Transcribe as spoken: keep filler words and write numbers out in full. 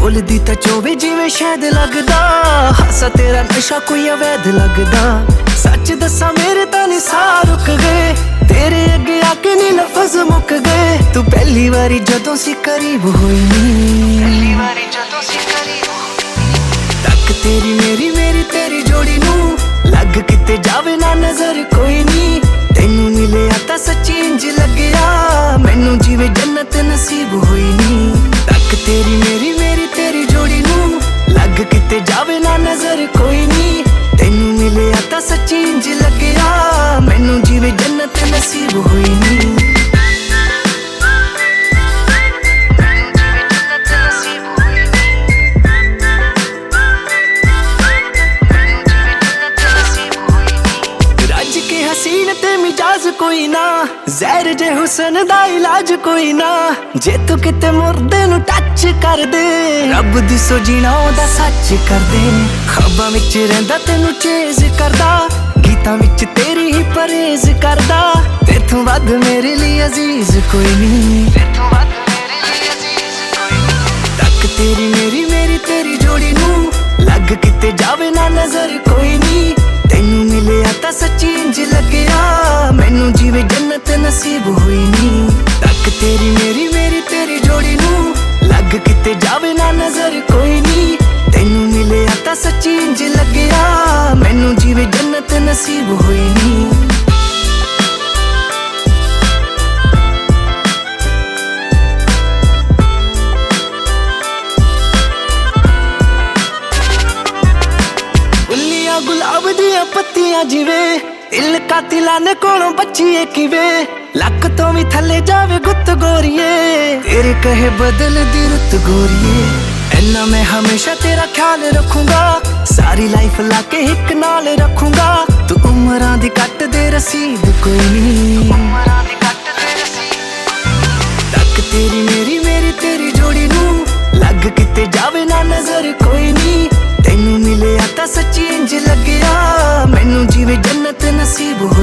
बोलदी तां चोवे जिवें शायद लगदा, हासा तेरा नशा कोई अवैध लगदा। सच दसा मेरे तां नी साह रुक गए, तेरे अगे आके नी लफज मुक गए। तू पहली वारी जदों सी करीब होई नी, पहली वारी जदों सी करीब तक तेरी मेरी मेरी तेरी जोड़ी नू लग किते जावे ना नजर कोई नी। तेनू मिलिया तां सच्ची इंज लग्या मैनू जिवें जन्नत नसीब होई नी। तक तेरी मेरी मेरी तेरी जोड़ी नू लग किते जावे ना नजर कोई नी। तेनू मिलिया तां सच्ची इंज लग्या मैनू जिवें जन्नत नसीब होई नी। हसीन ते मिजाज कोई ना, जहर जे हुसन दा इलाज कोई ना। जे तू किते मुर्दे नू टच कर दे, रब दी सोजीना ओदा सच कर दे। ख्वाबां विच रहिंदा तेनू चेज करदा, गीतां विच तेरी ही परहेज करदा। तेथों वध मेरे लिए अजीज कोई नी, तेथों वध मेरे लिए अजीज कोई नी। तक तेरी मेरी मेरी तेरी जोड़ी नू लग किते जावे ना नजर कोई नी। तेनू मिलिया तां सच्ची इंज लग्या मैनू जिवें जन्नत नसीब होई नी। तक तेरी मेरी मेरी तेरी जोड़ी नू लग किते जावे ना नजर कोई नी। तेनू मिलिया तां सच्ची इंज लग्या मैनू जिवें जन्नत नसीब होई नी। गुलाब दियां पत्तियां जिवे दिल कातिलां ने कोलों बचिए किवे। लक तो भी थले जावे गुत्त गोरिए, तेरे कहे बदल दी रुत गोरिए। ऐना मैं हमेशा तेरा ख्याल रखूंगा, सारी लाइफ लाके हिक नाल रखूंगा। तू उमरां दी कट दे रसीद कोई नी, उमरां दी कट दे रसीद। तक तेरी मेरी मेरी तेरी जोड़ी नू लग किते जावे ना नजर कोई नी। तेनू मिलिया तां सच्ची इंज लग्या मैनू जिवें जन्नत नसीब हो